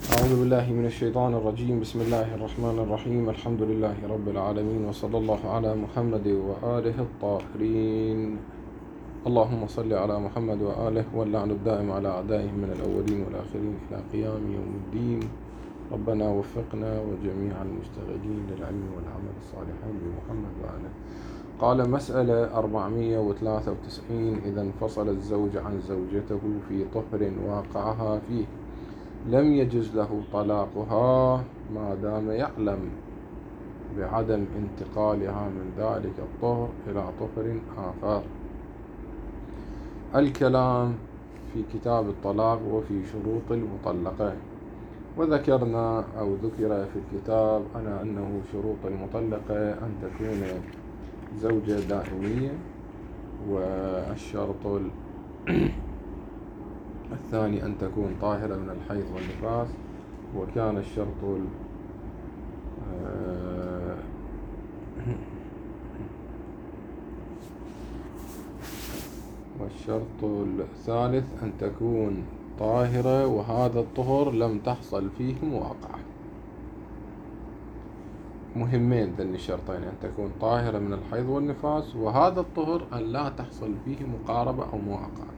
أعوذ بالله من الشيطان الرجيم. بسم الله الرحمن الرحيم. الحمد لله رب العالمين، وصلى الله على محمد وآله الطاهرين. اللهم صل على محمد وآله، واللعن الدائم على أعدائهم من الأولين والآخرين إلى قيام يوم الدين. ربنا وفقنا وجميع المشتغلين للعلم والعمل الصالحين بمحمد وآله. قال: مسألة 493. إذا انفصل الزوج عن زوجته في طهر واقعها فيه، لم يجز له طلاقها ما دام يعلم بعدم انتقالها من ذلك الطهر إلى طهر آخر. الكلام في كتاب الطلاق وفي شروط المطلقة. وذكرنا أو ذكر في الكتاب أنه شروط المطلقة أن تكون زوجة دائمية، والشرط الثاني أن تكون طاهرة من الحيض والنفاس. وكان والشرط الثالث أن تكون طاهرة، وهذا الطهر لم تحصل فيه مواقعة. مهمين ذن الشرطين، أن تكون طاهرة من الحيض والنفاس، وهذا الطهر أن لا تحصل فيه مقاربة أو مواقعة.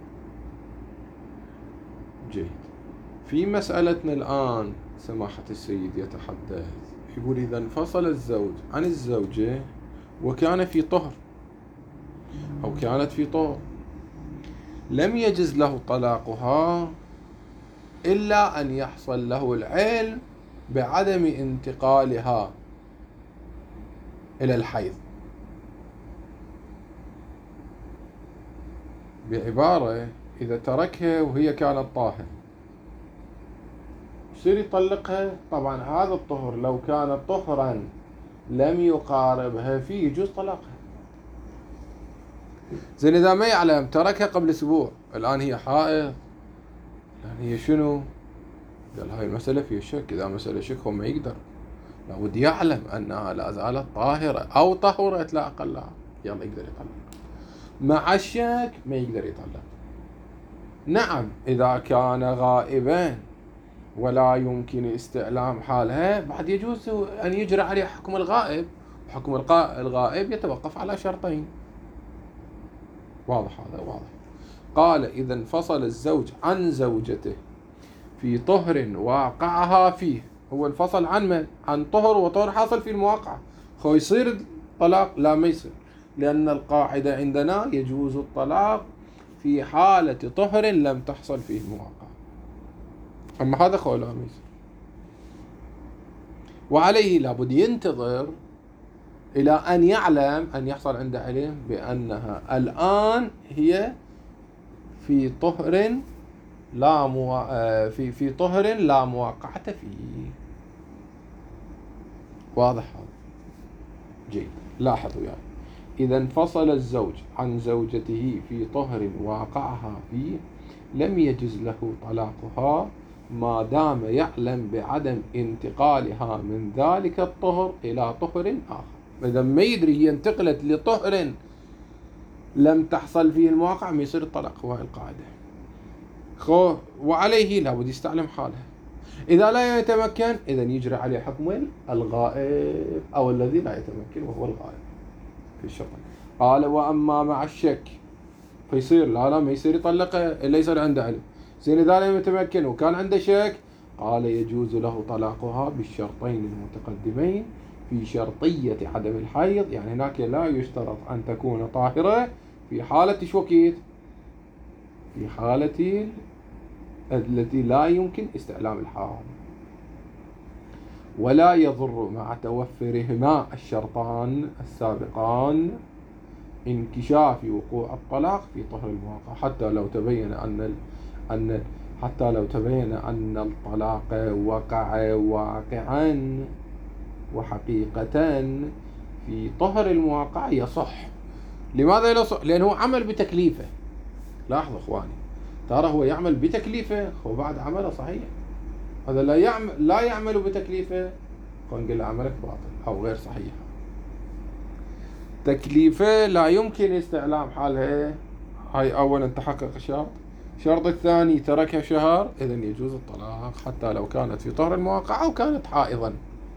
جيد. في مسألتنا الآن سماحة السيد يتحدث، يقول: إذا انفصل الزوج عن الزوجة وكان في طهر أو كانت في طهر، لم يجز له طلاقها إلا أن يحصل له العلم بعدم انتقالها إلى الحيض. بعبارة، إذا تركها وهي كانت طاهر يصير يطلقها. طبعا هذا الطهر لو كان طهرا لم يقاربها فيه يجوز طلاقها. زين، إذا ما يعلم تركها قبل أسبوع، الآن هي حائض، الآن هي شنو؟ قال هاي المسألة فيها شك. إذا مسألة شك هو ما يقدر، لابد يعلم أنها لا زالت طاهرة أو طهرت لا أقل، يلا يقدر يطلق. مع الشك ما يقدر يطلق. نعم، إذا كان غائبا ولا يمكن استعلام حالها، بعد يجوز أن يجرى عليه حكم الغائب، وحكم الغائب يتوقف على شرطين. واضح هذا؟ واضح. قال: إذا انفصل الزوج عن زوجته في طهر واقعها فيه. هو انفصل عن من؟ عن طهر، وطهر حاصل في المواقعة. خو يصير طلاق؟ لا، ما يصير، لأن القاعدة عندنا يجوز الطلاق في حالة طهر لم تحصل فيه المواقعة. أما هذا خو لا، ما يصير. وعليه لابد ينتظر إلى أن يعلم، أن يحصل عنده علم بأنها الآن هي في طهر في طهر لا مواقعة فيه. واضح هذا؟ جيد. لاحظوا يعني، إذا انفصل الزوج عن زوجته في طهر واقعها فيه، لم يجز له طلاقها ما دام يعلم بعدم انتقالها من ذلك الطهر إلى طهر آخر. إذا ما يدري هي انتقلت لطهر لم تحصل فيه المواقع، ما يصير الطلاق. هو القاعدة. وعليه لابد يستعلم حالها. إذا لا يتمكن، إذا يجري عليه حكم الغائب أو الذي لا يتمكن وهو الغائب في الشرط. قال: وأما مع الشك فيصير لا ما يصير يطلقها إلا يصير عنده علم. زين، إذا لا يتمكن وكان عنده شك، قال: يجوز له طلاقها بالشرطين المتقدمين في شرطية عدم الحيض. يعني هناك لا يشترط أن تكون طاهرة في حالة شوكيت، في حالة التي لا يمكن استعلام الحال. ولا يضر مع توفرهما الشرطان السابقان انكشاف وقوع الطلاق في طهر المواقع، حتى لو تبين أن الطلاق وقع واقعا وحقيقة في طهر المواقع يصح. لماذا يصح؟ لأنه عمل بتكليفه. لاحظوا إخواني، ترى هو يعمل بتكليفه وبعد عمله صحيح. هذا لا يعمل بتكليفه، نقول عملك باطل أو غير صحيح. تكليفه لا يمكن استعلام حالها، هاي أولا تحقق الشرط. الشرط الثاني ترك شهر، إذن يجوز الطلاق حتى لو كانت في طهر المواقع أو كانت حائضا.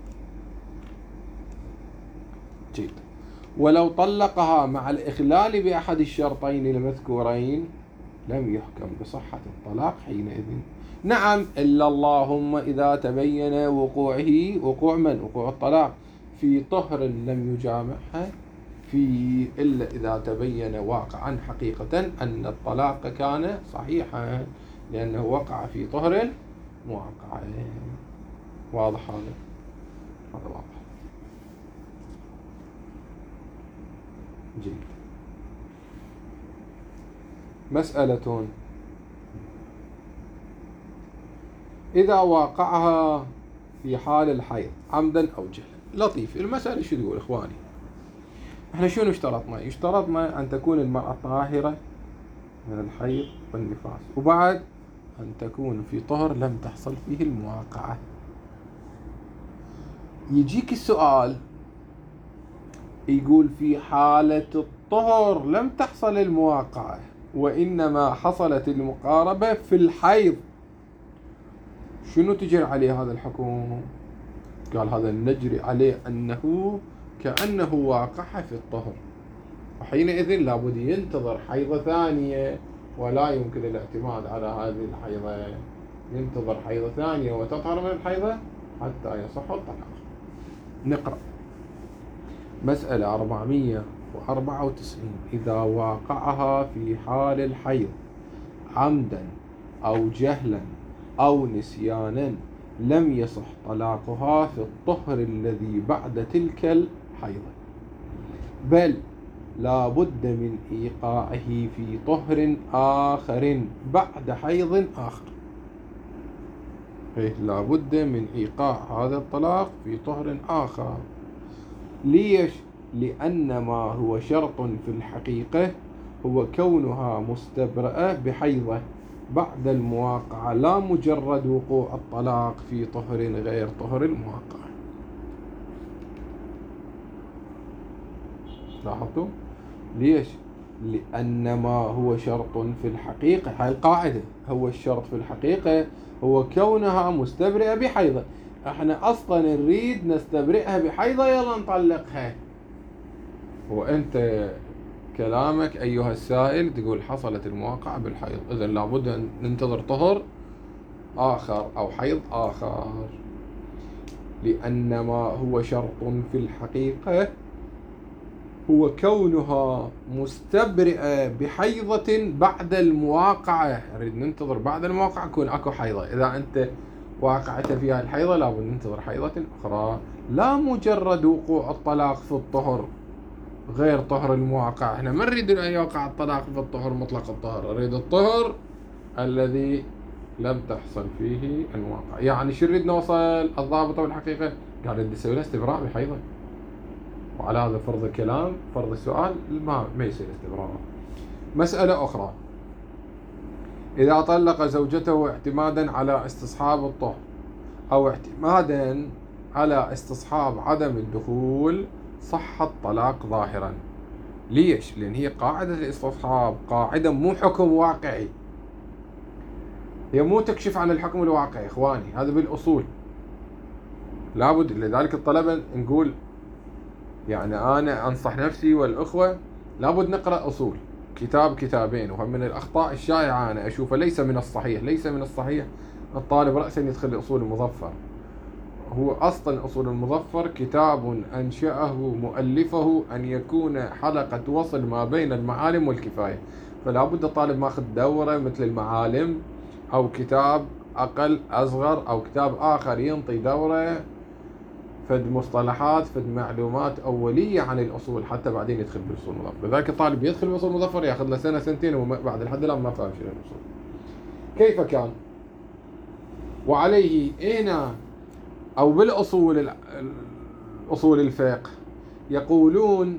جيد. ولو طلقها مع الإخلال بأحد الشرطين المذكورين لم يحكم بصحة الطلاق حينئذ. نعم، إلا اللهم إذا تبين وقوع من؟ وقوع الطلاق في طهر لم يجامعها، إلا إذا تبين واقعا حقيقة أن الطلاق كان صحيحا لأنه وقع في طهر مواقع. واضح هذا واضح. جيد. مسألة: إذا واقعها في حال الحيض عمدا أو جهلا. لطيف. المسألة شو تقول إخواني؟ احنا شنو اشترطنا؟ اشترطنا أن تكون المرأة طاهرة من الحيض والنفاس، وبعد أن تكون في طهر لم تحصل فيه المواقعة. يجيك السؤال يقول في حالة الطهر لم تحصل المواقعة وإنما حصلت المقاربة في الحيض، شنو تجري عليه هذا الحكم؟ قال هذا نجري عليه أنه كأنه واقعها في الطهر، وحينئذ لابد ينتظر حيضة ثانية، ولا يمكن الاعتماد على هذه الحيضة. ينتظر حيضة ثانية وتطهر من الحيضة حتى يصح الطلاق. نقرأ مسألة 494: إذا واقعها في حال الحيض عمدا أو جهلا أو نسيانا لم يصح طلاقها في الطهر الذي بعد تلك الحيضة، بل لا بد من إيقاعه في طهر آخر بعد حيض آخر. لا بد من إيقاع هذا الطلاق في طهر آخر. ليش؟ لأن ما هو شرط في الحقيقة هو كونها مستبرأة بحيضة بعد المواقعة، لا مجرد وقوع الطلاق في طهر غير طهر المواقعة. لاحظتوا؟ ليش؟ لأن ما هو شرط في الحقيقة، هاي القاعدة، هو الشرط في الحقيقة هو كونها مستبرئة بحيضة. احنا اصلا نريد نستبرئها بحيضة، يلا نطلقها. وانت كلامك ايها السائل تقول حصلت المواقعة بالحيض، اذا لابد ان ننتظر طهر اخر او حيض اخر. لأن ما هو شرط في الحقيقة هو كونها مستبرئة بحيضة بعد المواقعة. نريد ننتظر بعد المواقعة يكون اكو حيضة. اذا انت واقعت فيها الحيضة لابد ننتظر حيضة اخرى، لا مجرد وقوع الطلاق في الطهر غير طهر المواقعة. احنا ما نريد ان يوقع الطلاق في الطهر مطلق الطهر، نريد الطهر الذي لم تحصل فيه المواقعة. يعني شو نريد نوصل الضابطة والحقيقة؟ قال بدي اسوي لها استبراء بحيضة، وعلى هذا فرض الكلام فرض السؤال ما يصير استبراء. مسألة أخرى: إذا طلق زوجته اعتمادا على استصحاب الطهر أو اعتمادا على استصحاب عدم الدخول صح الطلاق ظاهرا. ليش؟ لأن هي قاعدة الاستصحاب قاعدة مو حكم واقعي، هي مو تكشف عن الحكم الواقعي إخواني، هذا بالأصول لابد. لذلك الطلبة نقول يعني أنا أنصح نفسي والأخوة لابد نقرأ أصول كتابين. وهم من الأخطاء الشائعة أنا أشوفها، ليس من الصحيح الطالب رأسا يدخل أصول المظفر. هو أصلا أصول المظفر كتاب أنشأه مؤلفه أن يكون حلقة وصل ما بين المعالم والكفاية، فلا بد الطالب ماخذ دورة مثل المعالم، أو كتاب أقل أصغر، أو كتاب آخر ينطي دورة فد مصطلحات فد معلومات أولية عن الأصول حتى بعدين يدخل بالأصول المظفر. لذلك الطالب يدخل بالأصول المظفر ياخذ له سنة سنتين وبعد الحد الآن ما فاهم شيء الأصول كيف كان. وعليه هنا أو بالأصول أصول الفقه يقولون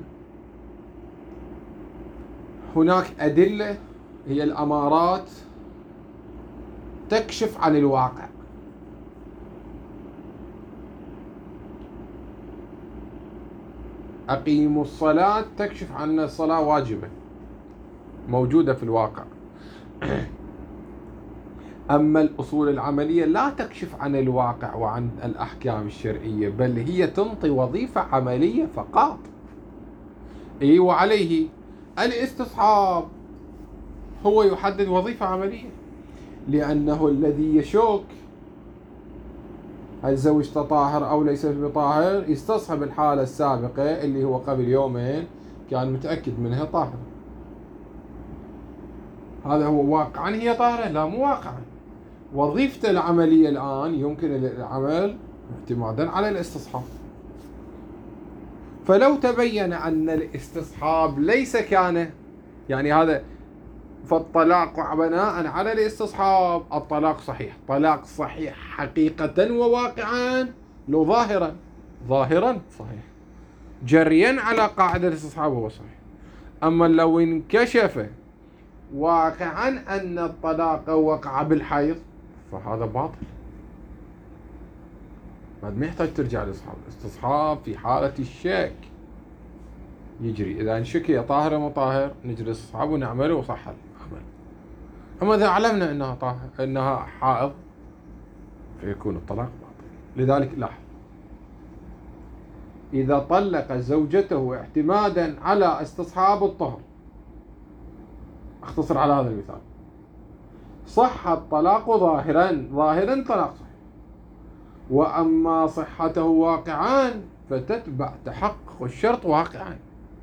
هناك أدلة هي الأمارات تكشف عن الواقع. أقيموا الصلاة تكشف عن الصلاة واجبة موجودة في الواقع. أما الأصول العملية لا تكشف عن الواقع وعن الأحكام الشرعية، بل هي تنطي وظيفة عملية فقط. وعليه الاستصحاب هو يحدد وظيفة عملية، لأنه الذي يشك هل زوجته طاهر أو ليس بطاهر يستصحب الحالة السابقة اللي هو قبل يومين كان متأكد منها طاهرة. هذا هو واقعا هي طاهرة؟ لا، مو واقعا. وظيفته العملية الآن يمكن العمل اعتمادا على الاستصحاب. فلو تبين أن الاستصحاب ليس كان يعني هذا، فالطلاق بناء على الاستصحاب الطلاق صحيح، طلاق صحيح حقيقة وواقعا، لو ظاهرا صحيح، جريا على قاعدة الاستصحاب هو صحيح. أما لو انكشف واقعا أن الطلاق وقع بالحيض فهذا باطل، بعد ما يحتاج ترجع للاستصحاب. الاستصحاب في حالة الشك يجري، إذا نشك هي طاهرة مو طاهر نجري الاستصحاب ونعمله وصح العمل. أما إذا علمنا أنها طاهر أنها حائض فيكون الطلاق باطل. لذلك لاحظ، إذا طلق زوجته اعتمادا على استصحاب الطهر، اختصر على هذا المثال، صح الطلاق ظاهرا طلاق صحيح. وأما صحته واقعا فتتبع تحقق الشرط واقعا.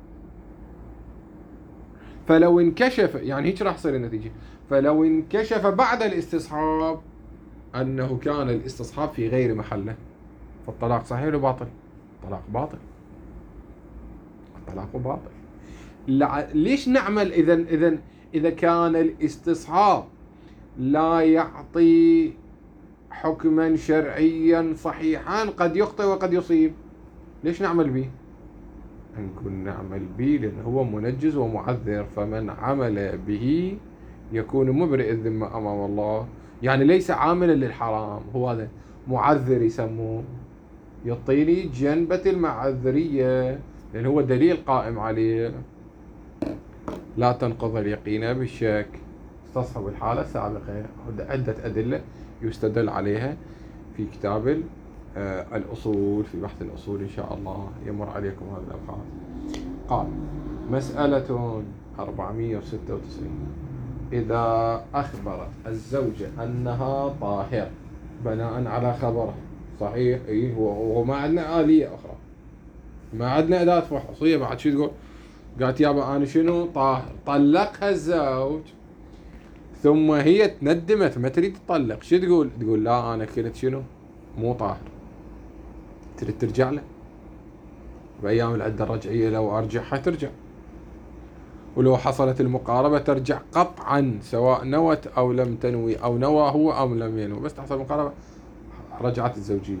فلو انكشف، يعني هيك راح تصير النتيجة، فلو انكشف بعد الاستصحاب أنه كان الاستصحاب في غير محله فالطلاق صحيح ولا باطل؟ الطلاق باطل، الطلاق باطل. ليش نعمل إذا كان الاستصحاب لا يعطي حكما شرعيا صحيحا، قد يخطئ وقد يصيب، ليش نعمل به؟ نكون نعمل به لأنه هو منجز ومعذر، فمن عمل به يكون مبرئ الذمة أمام الله، يعني ليس عاملا للحرام، هو هذا معذر يسموه، يعطيني جنبة المعذرية لأنه هو دليل قائم عليه. لا تنقض اليقين بالشك، استصحب الحالة السابقة، عدة أدلة يستدل عليها في كتاب الأصول، في بحث الأصول إن شاء الله يمر عليكم هذا الأبحاث. قال: مسألة 496: إذا أخبرت الزوجة أنها طاهر بناء على خبرها صحيح، وما عندنا آلية أخرى، ما عندنا أداة فحصية بعد، شو تقول؟ قالت يابا أنا شنو طاهر، طلقها الزوج ثم هي تندمت ما تريد تطلق، شو تقول؟ تقول لا أنا كنت شنو مو طاهر. تريد ترجع له بأيام العدة الرجعية، لو أرجعها ترجع، ولو حصلت المقاربة ترجع قطعا، سواء نوت أو لم تنوي، أو نوى هو أو لم ينوي، بس تحصل المقاربة رجعت الزوجية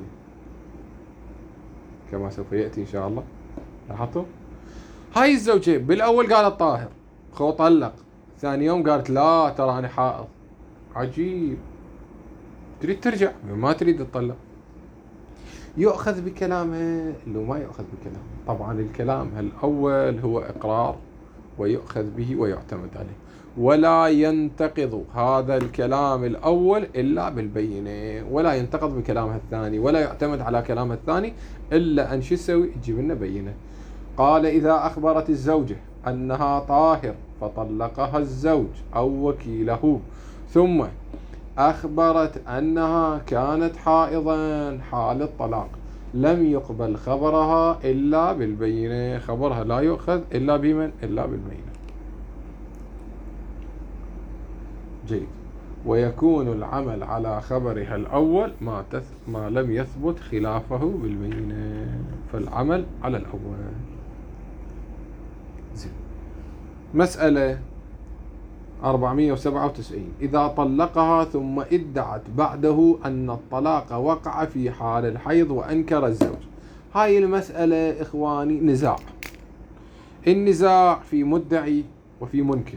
كما سوف يأتي إن شاء الله. لاحظتوا؟ هاي الزوجة بالأول قالت طاهر، خو طلق، ثاني يوم قالت لا ترى أنا حائض. عجيب، تريد ترجع ما تريد تطلق. يؤخذ بكلامه لو ما يؤخذ بكلامه؟ طبعا الكلام الأول هو إقرار ويؤخذ به ويعتمد عليه، ولا ينتقض هذا الكلام الأول إلا بالبينة، ولا ينتقض بكلامها الثاني، ولا يعتمد على كلامها الثاني إلا أن شو تسوي؟ تجيب لنا بينة. قال: إذا أخبرت الزوجة أنها طاهر فطلقها الزوج أو وكيله، ثم أخبرت أنها كانت حائضا حال الطلاق، لم يقبل خبرها إلا بالبينة، خبرها لا يؤخذ إلا بمن؟ إلا بالبينة. جيد. ويكون العمل على خبرها الأول ما لم يثبت خلافه بالبينة، فالعمل على الأول. زين. مسألة 497: إذا طلقها ثم ادعت بعده أن الطلاق وقع في حال الحيض وأنكر الزوج. هاي المسألة إخواني نزاع، النزاع في مدعي وفي منكر.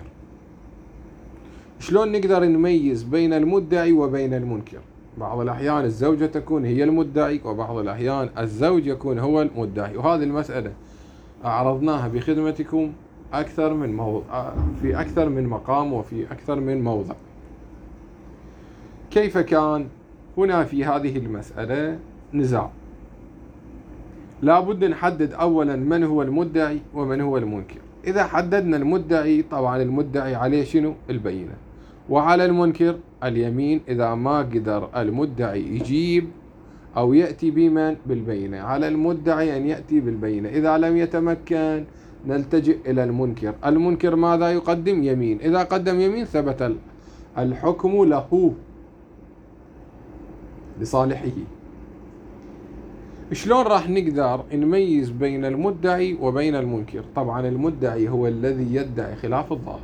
شلون نقدر نميز بين المدعي وبين المنكر؟ بعض الأحيان الزوجة تكون هي المدعي، وبعض الأحيان الزوج يكون هو المدعي، وهذه المسألة أعرضناها بخدمتكم أكثر من موضع، في أكثر من مقام وفي أكثر من موضع. كيف كان؟ هنا في هذه المسألة نزاع، لا بد نحدد أولا من هو المدعي ومن هو المنكر. إذا حددنا المدعي، طبعا المدعي عليه شنو؟ البينة، وعلى المنكر اليمين إذا ما قدر المدعي يجيب أو يأتي بمن؟ بالبينة. على المدعي أن يأتي بالبينة، إذا لم يتمكن نلتجئ إلى المنكر. المنكر ماذا يقدم؟ يمين. إذا قدم يمين ثبت الحكم له لصالحه. شلون راح نقدر نميز بين المدعي وبين المنكر؟ طبعا المدعي هو الذي يدعي خلاف الظاهر،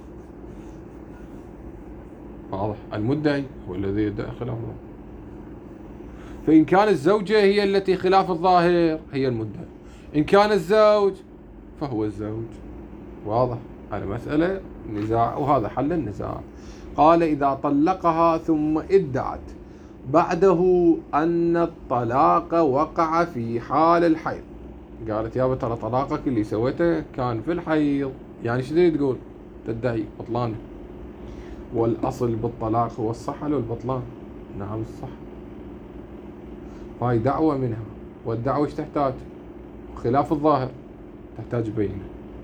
واضح؟ المدعي هو الذي يدعي خلاف الظاهر. فإن كان الزوجة هي التي خلاف الظاهر هي المدعي، إن كان الزوج فهو الزوج، واضح؟ على مسألة نزاع، وهذا حل النزاع. قال إذا طلقها ثم ادعت بعده أن الطلاق وقع في حال الحيض، قالت يابا ترى طلاقك اللي سويته كان في الحيض، يعني شو تقول؟ تدعي بطلان، والأصل بالطلاق هو الصحة والبطلان. نعم الصح. هاي دعوة منها، والدعوة ايش تحتاج؟ خلاف الظاهر تحتاج بينة.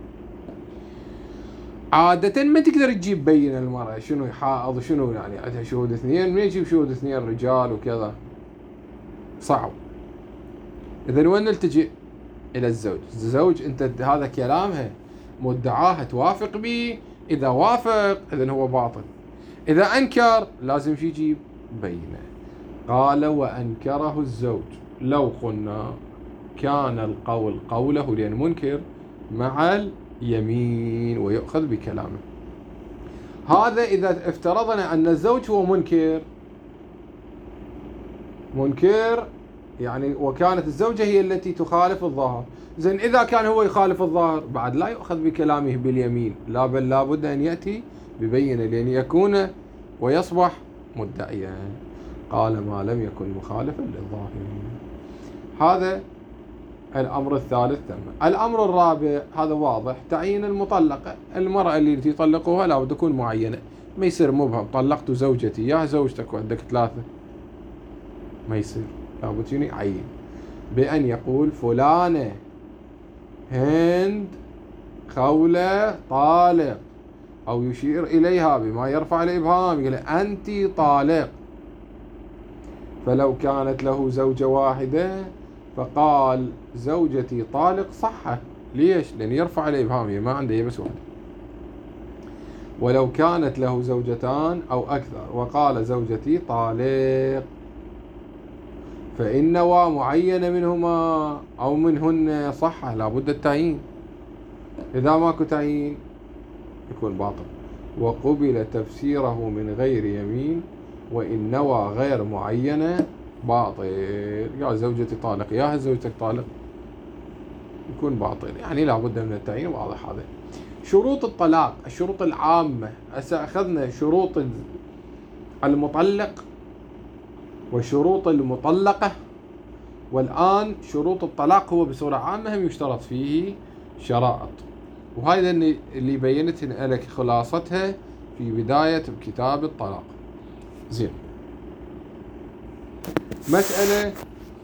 عادة ما تقدر تجيب بينة المرأة، شنو حائض شنو يعني عندها شهود اثنين، من يجيب شهود اثنين رجال وكذا؟ صعب. إذا وين نلتجئ؟ إلى الزوج. الزوج أنت هذا كلامها مدعاها توافق به، إذا وافق إذن هو باطل، إذا أنكر لازم شي يجيب بينة. قال وأنكره الزوج، لو قلنا كان القول قوله لأن منكر مع اليمين ويؤخذ بكلامه. هذا إذا افترضنا أن الزوج هو منكر يعني، وكانت الزوجة هي التي تخالف الظاهر. زين إذا كان هو يخالف الظاهر بعد لا يؤخذ بكلامه باليمين، لا بل لابد أن يأتي ببينة لأن يكون ويصبح مدعيا. قال ما لم يكن مخالفا للظاهر. هذا الأمر الثالث تم. الأمر الرابع هذا واضح، تعيين المطلقة. المرأة اللي تطلقوها لابد تكون معينة، ما يصير مبهم طلقت زوجتي يا زوجتك وعندك ثلاثة، ما يصير، لابد يعين بأن يقول فلانة هند خولة طالق، أو يشير إليها بما يرفع الإبهام، يقول أنت طالق. فلو كانت له زوجة واحدة فقال زوجتي طالق صحة، ليش؟ لأن يرفع الإبهام، هي ما عنده بس واحدة. ولو كانت له زوجتان أو أكثر وقال زوجتي طالق، فإن نوى معينة منهما أو منهن صحة، لابد التعيين. إذا ماكو تعيين يكون باطل. وقبل تفسيره من غير يمين وإن نوى غير معينة باطل. يا زوجتي طالق يا زوجتك طالق يكون باطل، يعني لابد من التعيين، واضح هذا. شروط الطلاق، الشروط العامة. أخذنا شروط المطلق وشروط المطلقة، والآن شروط الطلاق هو بصورة عامة هم يشترط فيه شرائط، وهذا اللي بينت لك خلاصتها في بداية كتاب الطلاق. زين، مسألة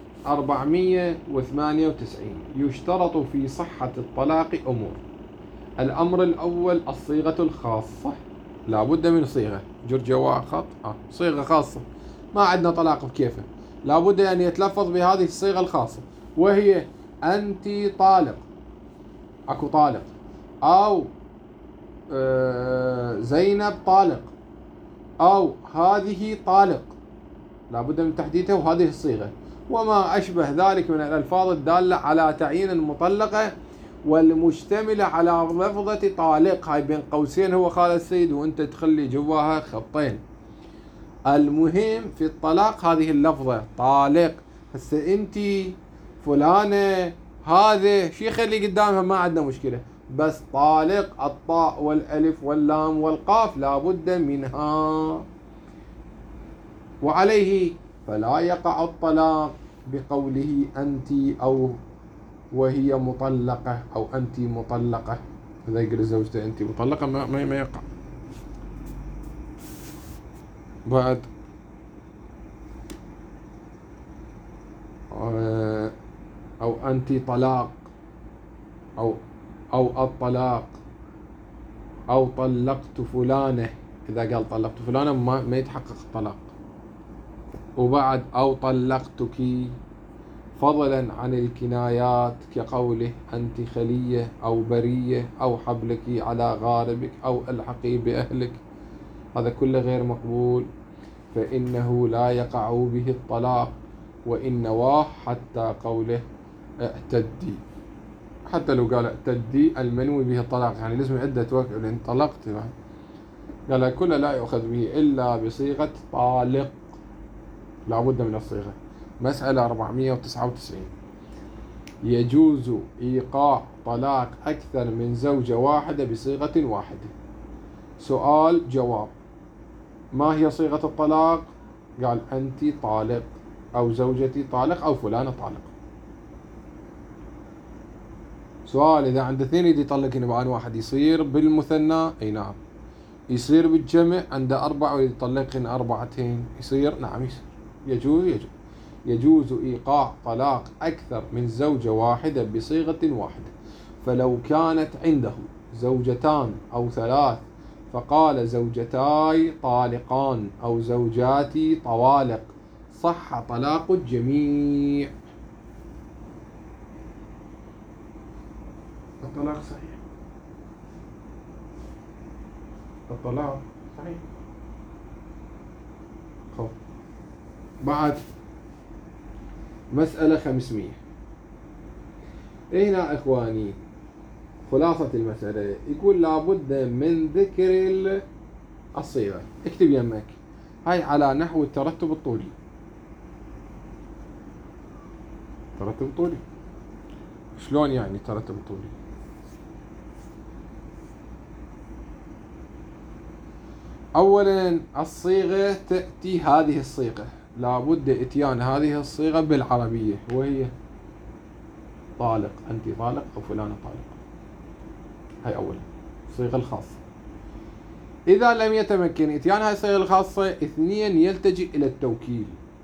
498. يشترط في صحة الطلاق أمور. الأمر الأول الصيغة الخاصة، لا بد من صيغة جرجوا خط صيغة خاصة، ما عندنا طلاق بكيفه، لا بد أن يتلفظ بهذه الصيغة الخاصة، وهي أنت طالق، أكو طالق، أو زينب طالق، أو هذه طالق، لا بد من تحديدها وهذه الصيغة، وما أشبه ذلك من الألفاظ الدالة على تعيين المطلقة والمشتملة على لفظة طالق. هاي بين قوسين هو خالد السيد وانت تخلي جواها خطين. المهم في الطلاق هذه اللفظة طالق. هسه انت فلانة هذا شي خلي قدامها ما عندنا مشكلة، بس طالق الطاء والألف واللام والقاف لابد منها. وعليه فلا يقع الطلاق بقوله أنت أو وهي مطلقة أو أنت مطلقة. إذا يقول زوجته أنت مطلقة ما يقع. بعد أنت طلاق، أو الطلاق، أو طلقت فلانة. إذا قال طلقت فلانة ما يتحقق الطلاق. وبعد أو طلقتك، فضلا عن الكنايات كقوله أنت خلية أو برية أو حبلك على غاربك أو الحقي بأهلك، هذا كله غير مقبول، فإنه لا يقع به الطلاق وإن نواه، حتى قوله اعتدي. حتى لو قال اعتدي المنوي به الطلاق، يعني لازم عدة وقت لأن طلقت، قال كله لا يؤخذ به إلا بصيغة طالق، لا بد من الصيغة. مسألة 499. يجوز إيقاع طلاق أكثر من زوجة واحدة بصيغة واحدة. سؤال جواب. ما هي صيغة الطلاق؟ قال أنت طالق، أو زوجتي طالق، أو فلانة طالق. سؤال، إذا عند اثنين يدي يطلقين بآن واحد يصير بالمثنى؟ أي نعم. يصير بالجمع عند أربعة ويطلقين أربعتين يصير؟ نعم يصير. يجوز إيقاع طلاق أكثر من زوجة واحدة بصيغة واحدة. فلو كانت عنده زوجتان أو ثلاث فقال زوجتاي طالقان أو زوجاتي طوالق، صح طلاق الجميع. الطلاق صحيح، الطلاق صحيح. خب. بعد مسألة 500. هنا إخواني خلاصة المسألة، يقول لابد من ذكر الصيغة. اكتب يمك هاي على نحو الترتب الطولي. ترتب طولي شلون يعني ترتب طولي؟ أولا الصيغة تأتي، هذه الصيغة لابد إتيان هذه الصيغة بالعربية، وهي طالق، أنت طالق، أو فلانة طالق. هاي أولا الصيغة الخاصة. إذا لم يتمكن إتيان هاي الصيغة الخاصة، اثنين يلتجئ إلى التوكيل.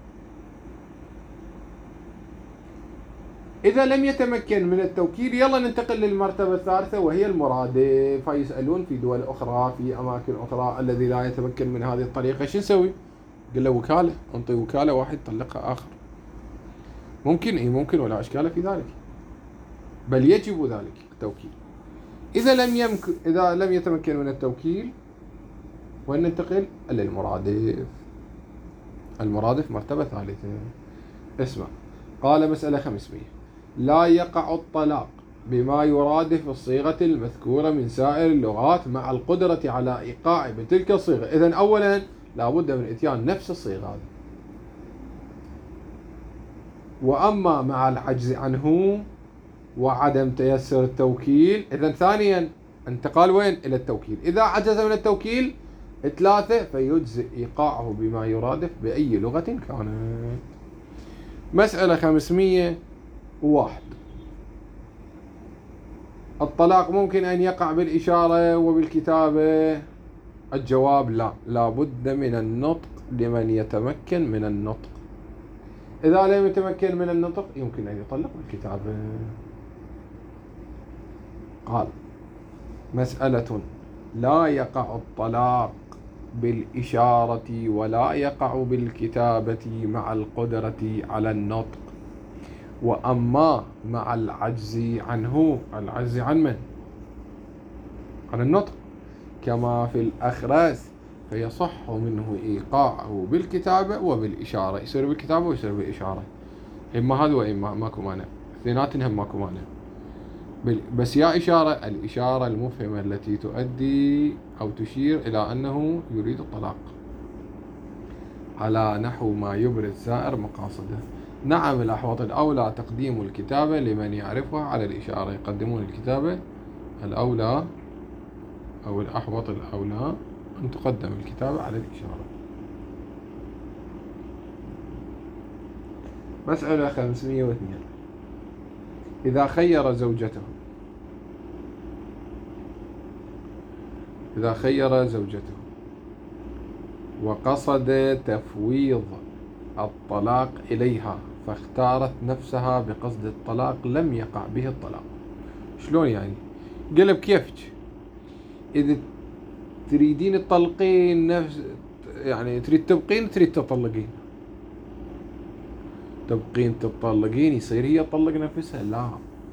إذا لم يتمكن من التوكيل يلا ننتقل للمرتبة الثالثة وهي المرادف. فيسألون في دول أخرى في أماكن أخرى الذي لا يتمكن من هذه الطريقة شو نسوي؟ قل له وكالة، انطي وكالة واحد طلقها آخر. ممكن؟ إيه ممكن، ولا إشكال في ذلك، بل يجب ذلك التوكيل. إذا لم يتمكن من التوكيل وننتقل للمرادف. المرادف مرتبة ثالثة. اسمع، قال مسألة 500. لا يقع الطلاق بما يرادف الصيغة المذكورة من سائر اللغات مع القدرة على إيقاع بتلك الصيغة. إذن أولا لا بد من إتيان نفس الصيغة هذه. وأما مع العجز عنه وعدم تيسر التوكيل، إذن ثانيا انتقال وين؟ إلى التوكيل. إذا عجز من التوكيل 3 فيجزئ إيقاعه بما يرادف بأي لغة كانت. مسألة 501. الطلاق ممكن أن يقع بالإشارة وبالكتابة؟ الجواب لا، لا بد من النطق لمن يتمكن من النطق. إذا لم يتمكن من النطق يمكن أن يطلق بالكتابة. قال مسألة لا يقع الطلاق بالإشارة ولا يقع بالكتابة مع القدرة على النطق، وأما مع العجز عنه، العجز عن من؟ عن النطق، كما في الأخرس، فيصح منه إيقاعه بالكتابة وبالإشارة. يصير بالكتابة ويصير بالإشارة، إما هذا وإما ماكو مانع، اثنيناتهم ماكو مانع. بس يا إشارة، الإشارة المفهمة التي تؤدي أو تشير إلى أنه يريد الطلاق على نحو ما يبرز سائر مقاصده. نعم، الأحوط الأولى تقديم الكتابة لمن يعرفها على الإشارة. يقدمون الكتابة الأولى، أو الأحوط الأولى أن تقدم الكتابة على الإشارة. مسألة 502. إذا خير زوجته وقصد تفويض الطلاق إليها فاختارت نفسها بقصد الطلاق لم يقع به الطلاق. شلون يعني؟ قلب كيفك. إذا تريدين تطلقين نفس، يعني تريد تبقين تريد تطلقين، تبقين تطلقين يصير هي تطلق نفسها؟ لا.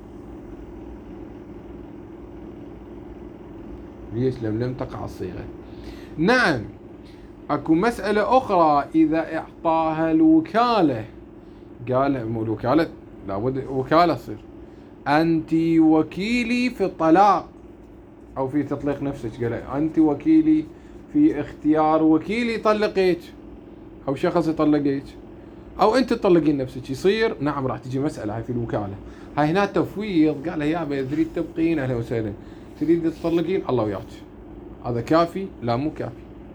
ليش؟ لم تقع الصيغة. نعم، اكو مسألة اخرى، اذا اعطاها الوكالة، قال الوكالة لابد وكالة تصير، انت وكيلي في الطلاق او في تطليق نفسك، قال انت وكيلي في اختيار وكيل يطلقك او شخص يطلقك او انت تطلقين نفسك، يصير نعم راح تجي مسألة هاي في الوكالة. هاي هنا تفويض، قال يا تريد تبقين اهلا وسهلا، تريد تطلقين الله وياك. هذا كافي؟ لا مو كافي.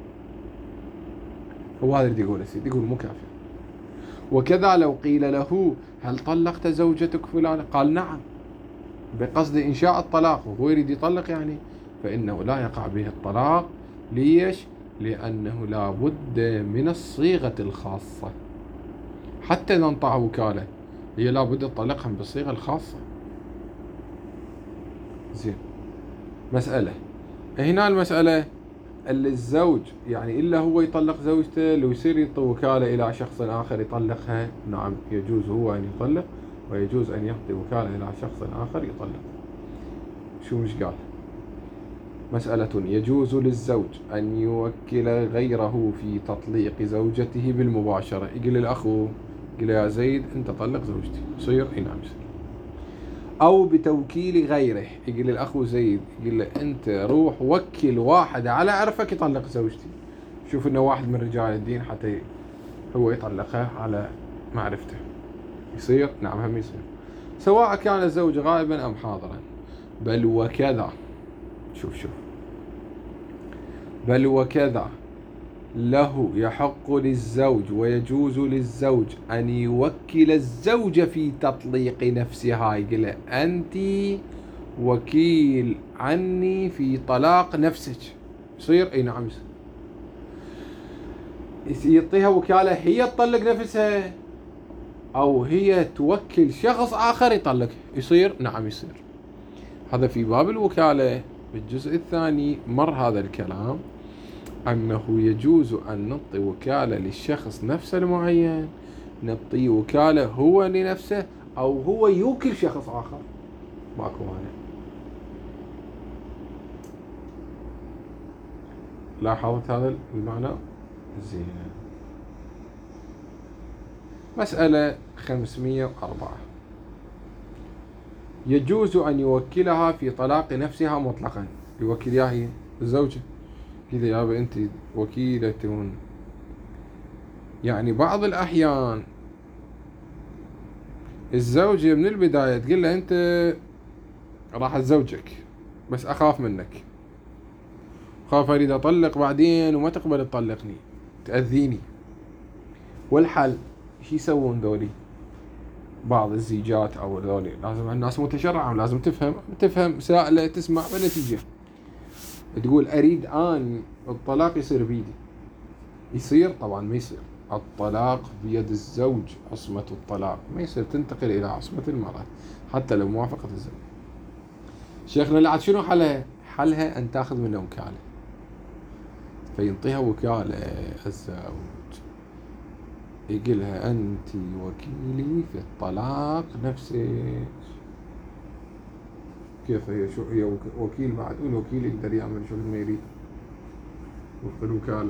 هو هذا اللي يقول سيدي، يقول مو كافي. وكذا لو قيل له هل طلقت زوجتك فلانة؟ قال نعم، بقصد إنشاء الطلاق وهو يريد يطلق يعني، فإنه لا يقع به الطلاق. ليش؟ لأنه لا بد من الصيغة الخاصة. حتى إذا انطع وكالة هي لا بد تطلقهم بالصيغة الخاصة. زين. مسألة هنا، المسألة اللي الزوج يعني إلا هو يطلق زوجته، لو يصير يعطي وكالة إلى شخص آخر يطلقها، نعم يجوز هو أن يطلق، ويجوز أن يعطي وكالة إلى شخص آخر يطلق. شو مش قال؟ مسألة يجوز للزوج أن يوكل غيره في تطليق زوجته بالمباشرة. يقول للأخو، يقول يا زيد أنت طلق زوجتي، يصير؟ إي نعم يصير. أو بتوكيل غيره، يقول للأخو زيد، يقول له أنت روح وكل واحد على عرفك يطلق زوجتي، شوف إنه واحد من رجال الدين حتى هو يطلقها على معرفته، يصير؟ نعم هم يصير، سواء كان الزوج غائبا أم حاضرا. بل وكذا، شوف بل وكذا له يحق للزوج ويجوز للزوج أن يوكل الزوجة في تطليق نفسها. يقول أنت وكيل عني في طلاق نفسك، يصير؟ اي نعم يصير. يعطيها وكالة هي تطلق نفسها أو هي توكل شخص آخر يطلق، يصير؟ نعم يصير. هذا في باب الوكالة. بالجزء الثاني مر هذا الكلام أنه يجوز أن نعطي وكالة للشخص نفسه المعين، نعطي وكالة هو لنفسه أو هو يوكل شخص آخر، ماكو مانع. لاحظت هذا المعنى؟ زين. مسألة 504. يجوز أن يوكلها في طلاق نفسها مطلقا. يوكل ياهي الزوجة، كذا يابا أنت وكيلة. يعني بعض الأحيان الزوجة من البداية تقول له أنت راح أتزوجك بس أخاف منك، خاف أريد أطلق بعدين وما تقبل تطلقني تأذيني. والحل شو يسوون ذولي؟ بعض الزيجات أو ذولي لازم الناس متشرعة ولازم تفهم سائلة تسمع بالنتيجة، تقول أريد أن الطلاق يصير بيدي، يصير؟ طبعا ما يصير. الطلاق بيد الزوج، عصمة الطلاق ما يصير تنتقل إلى عصمة المرأة حتى لو موافقة الزوج. شيخنا لا، شنو حلها؟ حلها أن تأخذ منه وكالة، فينطيها وكالة الزوج، يقولها أنت وكيلي في الطلاق نفسك. كيف هي؟ شو هي وكيل بعد؟ والوكيل يقدر يعمل شغل ما يريد وفق الوكالة.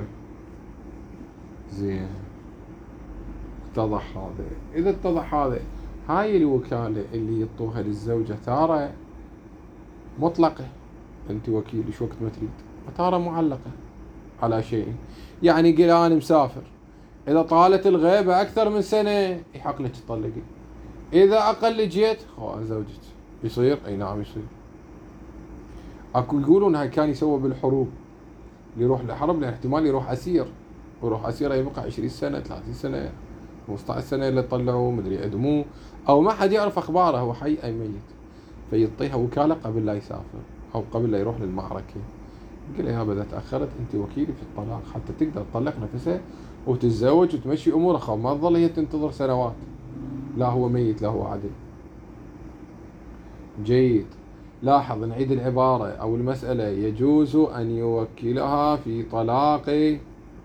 زين، اتضح هذا. إذا اتضح هذا، هاي الوكالة اللي يعطوها للزوجة تارة مطلقة، أنت وكيل إيش وقت ما تريد، وتارة معلقة على شيء. يعني قل أنا مسافر، إذا طالت الغيبة أكثر من سنة يحق لك تطلقي، إذا أقل جيت خو زوجك، يصير؟ أي نعم يصير. أكو يقولون هاي كان يسوى بالحروب، يروح لحرب لأن احتمال يروح أسير، ويروح أسير يبقى 20 سنة 30 سنة 15 سنة اللي طلعوه مدري أدموه أو ما حد يعرف أخباره هو حي أي ميت، فيعطيها وكالة قبل لا يسافر أو قبل لا يروح للمعركة. يقول لها إذا تأخرت أنت وكيلي في الطلاق حتى تقدر تطلق نفسها وتتزوج وتمشي أمورها، ما تظل هي تنتظر سنوات. لا هو ميت له عدل. جيد. لاحظ، نعيد العبارة أو المسألة: يجوز أن يوكلها في طلاق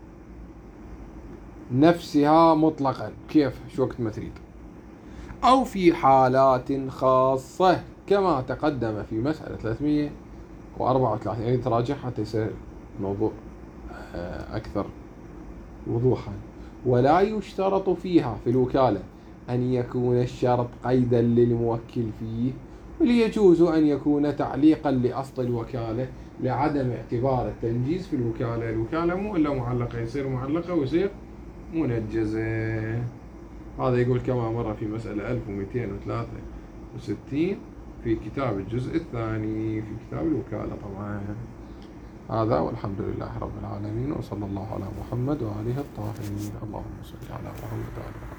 نفسها مطلقا. كيف؟ شو وقت ما تريد، أو في حالات خاصة كما تقدم في مسألة 334. يعني تراجع حتى يصير الموضوع أكثر وضوحا. ولا يشترط فيها في الوكالة أن يكون الشرط قيدا للموكل فيه، بل يجوز أن يكون تعليقا لأصل الوكالة لعدم اعتبار التنجيز في الوكالة. الوكالة مو إلا معلقة، يصير معلقة ويصير منجزة. هذا يقول كما مر في مسألة 1263 في كتاب الجزء الثاني في كتاب الوكالة طبعا. هذا والحمد لله رب العالمين، وصلى الله على محمد وآله الطاهرين. اللهم صل على محمد وآله.